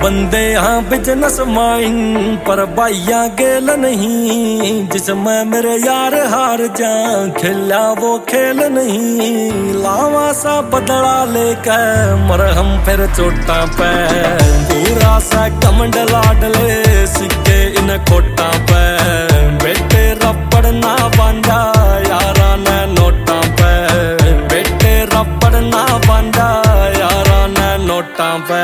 बंदे हाँ business mind पर भाइया गेल नहीं। जिसमें मेरे यार हार जा खेला वो खेल नहीं। लावा सा बदला लेकर मरहम फिर चोटा पे। पूरा सा कमंड लाडले सिक्के इन खोटा पे। बेटे रबड़ ना बांधा यारा ने नोटा पे। बेटे रबड़ ना बांधा यारा ने नोटा पे।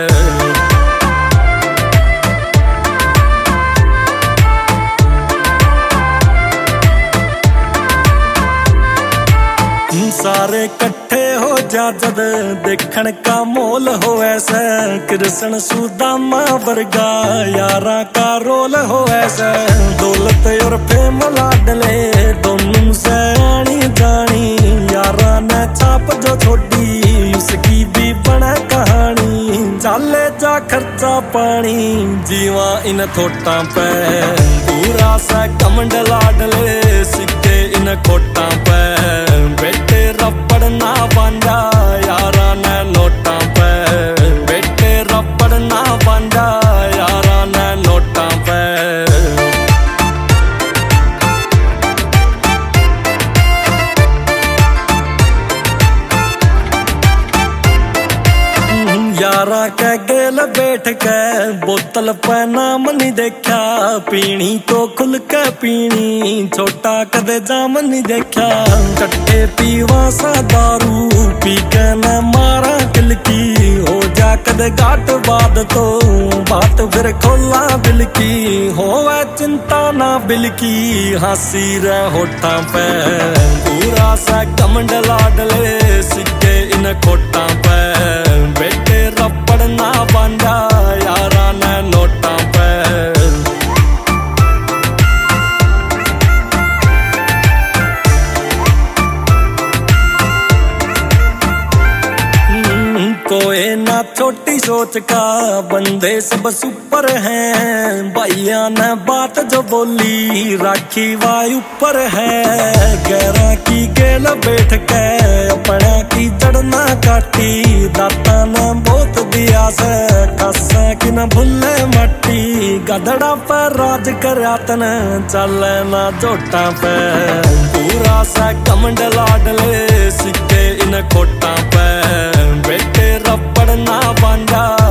सारे कट्ठे हो जा जद देखण का मोल हो ऐसा। कृष्ण सुदामा वर्गा यारा का रोल हो ऐसा। दौलत और फेम लाडले दोनों से आनी जानी। यारा ने छाप जो छोड़ी उसकी भी बना कहानी। चाले जा खर्चा पानी जीवा इन थोटा पे। पूरा सा कमंड लाडले सिक्के इन खोटा पे। बेटे रबड़ ना बांधा यारा ने नोटा पे। बेटे रबड़ ना बांधा यारा ने नोटा पे। यारा के गेल बैठ के बोतल पे नाम नहीं देखा। पीनी तो खुल के पीनी छोटा कदे जाम नहीं देखा। कट्ठे पीवा सा दारू पी के न मारा किलकी। हो जा कदे घाट बाद तो बात फिर खोला बिल की। होवे चिंता ना बिल की हंसी रे होठा पे। पूरा सा कमंड लाडले सिक्के इन खोटा पे। बेटे रबड़ ना बांधा यारा ने नोटा पे। कोई ना छोटी सोच का बंदे सब सुपर हैं। भैया ने बात जो बोली राखी वायु पर है। गैरा की गेल बैठ के अपना की जड़ना काटी। दाता ने बहुत दिया से कसा कि न भूले मट्टी। गधड़ा पर राज करा तन चले ना जोटा पे। पूरा सा कमंड लाडले सिक्के इन खोटा पे। बेटे रबड़ ना बांधा